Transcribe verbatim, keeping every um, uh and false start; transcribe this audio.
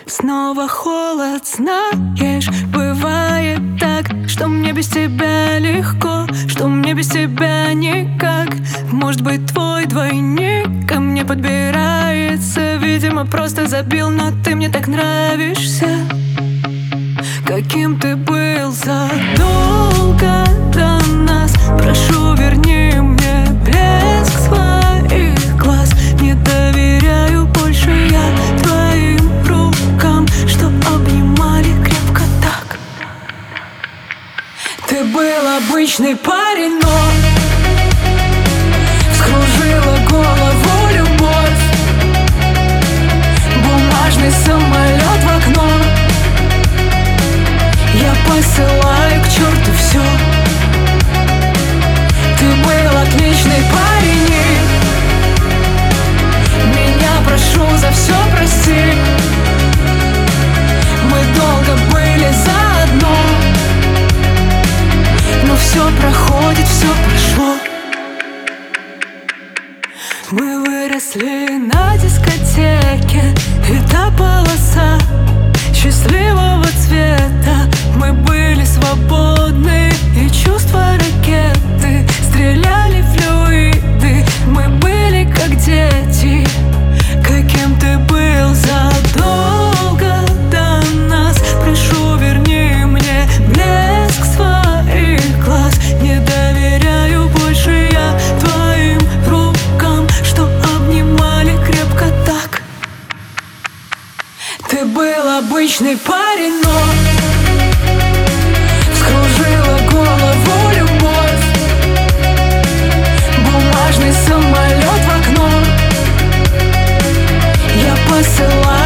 Снова холод, знаешь, бывает так, что мне без тебя легко, что мне без тебя никак. Может быть, твой двойник ко мне подбирается, видимо, просто забил, но ты мне так нравишься. Каким ты был задолго до нас, прошу, верни мне блеск своих глаз. Не доверяю больше я твоим рукам, что обнимали крепко так. Ты был обычный парень, но вскружила голову любовь. Бумажный самолет в окно, я посылаю к черту все. Ты был отличный парень, и меня прошу за все прости. Мы долго были заодно, но все проходит, все прошло. Мы выросли на дискотеке, и та полоса счастливого цвета. Мы были свободны, и чувства ракеты стреляли флюиды. Мы были как дети. Каким ты был задолго до нас, прошу, верни мне блеск своих глаз. Не доверяю больше я твоим рукам, что обнимали крепко так. Ты был обычный парень, но вскружила голову любовь. Бумажный самолет в окно, я посылаю